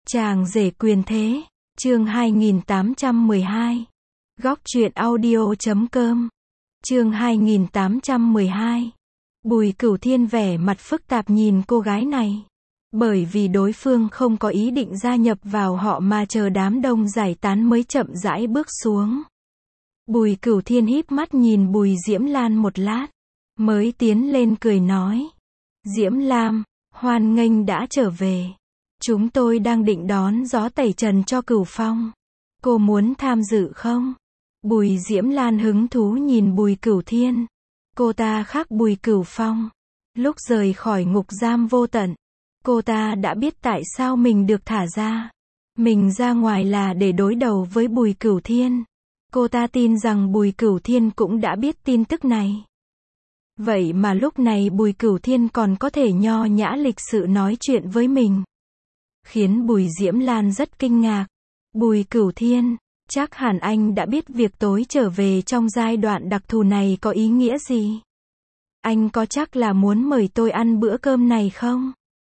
Chàng rể quyền thế, chương 2812. Góc truyện audio.com. Chương 2812. Bùi Cửu Thiên vẻ mặt phức tạp nhìn cô gái này. Bởi vì đối phương không có ý định gia nhập vào họ mà chờ đám đông giải tán mới chậm rãi bước xuống. Bùi Cửu Thiên híp mắt nhìn Bùi Diễm Lan một lát, mới tiến lên cười nói. Diễm Lam, hoan nghênh đã trở về. Chúng tôi đang định đón gió tẩy trần cho Cửu Phong. Cô muốn tham dự không? Bùi Diễm Lan hứng thú nhìn Bùi Cửu Thiên. Cô ta khác Bùi Cửu Phong. Lúc rời khỏi ngục giam vô tận, cô ta đã biết tại sao mình được thả ra. Mình ra ngoài là để đối đầu với Bùi Cửu Thiên. Cô ta tin rằng Bùi Cửu Thiên cũng đã biết tin tức này. Vậy mà lúc này Bùi Cửu Thiên còn có thể nho nhã lịch sự nói chuyện với mình, khiến Bùi Diễm Lan rất kinh ngạc. Bùi Cửu Thiên, chắc hẳn anh đã biết việc tối trở về trong giai đoạn đặc thù này có ý nghĩa gì. Anh có chắc là muốn mời tôi ăn bữa cơm này không?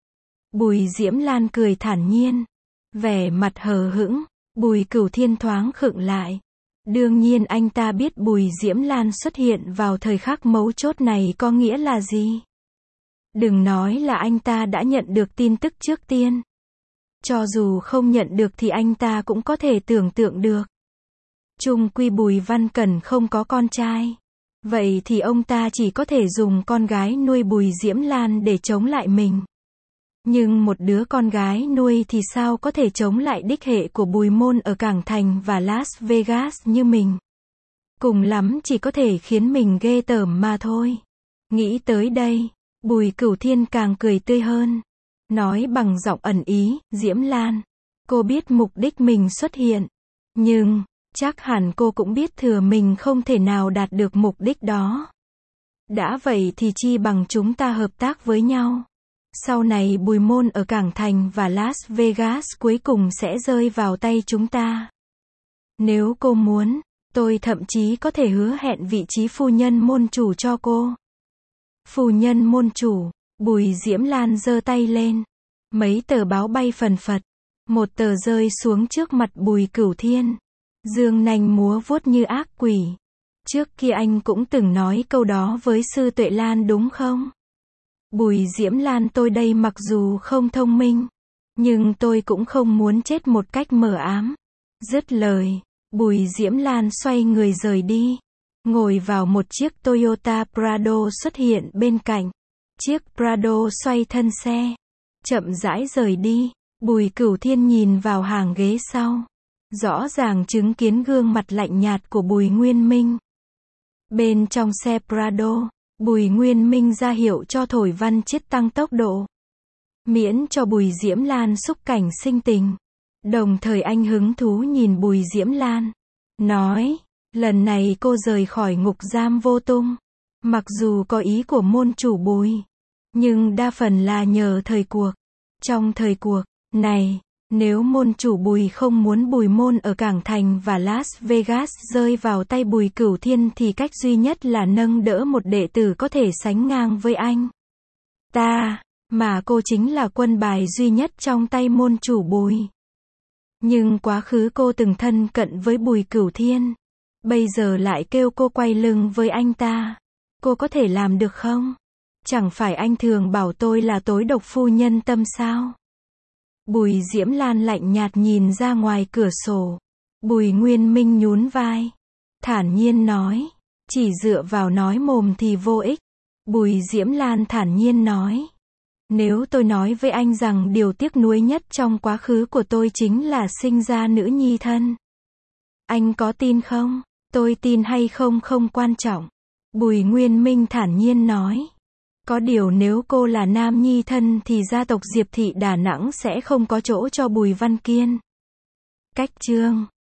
Bùi Diễm Lan cười thản nhiên, vẻ mặt hờ hững. Bùi Cửu Thiên thoáng khựng lại. Đương nhiên anh ta biết Bùi Diễm Lan xuất hiện vào thời khắc mấu chốt này có nghĩa là gì. Đừng nói là anh ta đã nhận được tin tức trước tiên. Cho dù không nhận được thì anh ta cũng có thể tưởng tượng được. Chung quy Bùi Văn Cẩn không có con trai. Vậy thì ông ta chỉ có thể dùng con gái nuôi Bùi Diễm Lan để chống lại mình. Nhưng một đứa con gái nuôi thì sao có thể chống lại đích hệ của Bùi Môn ở Cảng Thành và Las Vegas như mình. Cùng lắm chỉ có thể khiến mình ghê tởm mà thôi. Nghĩ tới đây, Bùi Cửu Thiên càng cười tươi hơn. Nói bằng giọng ẩn ý, Diễm Lan, cô biết mục đích mình xuất hiện. Nhưng, chắc hẳn cô cũng biết thừa mình không thể nào đạt được mục đích đó. Đã vậy thì chi bằng chúng ta hợp tác với nhau. Sau này Bùi Môn ở Cảng Thành và Las Vegas cuối cùng sẽ rơi vào tay chúng ta. Nếu cô muốn, tôi thậm chí có thể hứa hẹn vị trí phu nhân môn chủ cho cô. Phu nhân môn chủ, Bùi Diễm Lan giơ tay lên. Mấy tờ báo bay phần phật. Một tờ rơi xuống trước mặt Bùi Cửu Thiên. Dương nanh múa vuốt như ác quỷ. Trước kia anh cũng từng nói câu đó với Sư Tuệ Lan đúng không? Bùi Diễm Lan, tôi đây mặc dù không thông minh, nhưng tôi cũng không muốn chết một cách mờ ám. Dứt lời, Bùi Diễm Lan xoay người rời đi. Ngồi vào một chiếc Toyota Prado xuất hiện bên cạnh. Chiếc Prado xoay thân xe, chậm rãi rời đi. Bùi Cửu Thiên nhìn vào hàng ghế sau, rõ ràng chứng kiến gương mặt lạnh nhạt của Bùi Nguyên Minh. Bên trong xe Prado, Bùi Nguyên Minh ra hiệu cho Thổi Văn Chiết tăng tốc độ, miễn cho Bùi Diễm Lan xúc cảnh sinh tình. Đồng thời anh hứng thú nhìn Bùi Diễm Lan, nói, lần này cô rời khỏi ngục giam vô tung. Mặc dù có ý của môn chủ Bùi, nhưng đa phần là nhờ thời cuộc. Trong thời cuộc này, nếu môn chủ Bùi không muốn Bùi Môn ở Cảng Thành và Las Vegas rơi vào tay Bùi Cửu Thiên thì cách duy nhất là nâng đỡ một đệ tử có thể sánh ngang với anh ta, mà cô chính là quân bài duy nhất trong tay môn chủ Bùi. Nhưng quá khứ cô từng thân cận với Bùi Cửu Thiên, bây giờ lại kêu cô quay lưng với anh ta. Cô có thể làm được không? Chẳng phải anh thường bảo tôi là tối độc phu nhân tâm sao? Bùi Diễm Lan lạnh nhạt nhìn ra ngoài cửa sổ. Bùi Nguyên Minh nhún vai, thản nhiên nói, chỉ dựa vào nói mồm thì vô ích. Bùi Diễm Lan thản nhiên nói, nếu tôi nói với anh rằng điều tiếc nuối nhất trong quá khứ của tôi chính là sinh ra nữ nhi thân, anh có tin không? Tôi tin hay không không quan trọng. Bùi Nguyên Minh thản nhiên nói, có điều nếu cô là nam nhi thân thì gia tộc Diệp Thị Đà Nẵng sẽ không có chỗ cho Bùi Văn Kiên. Cách chương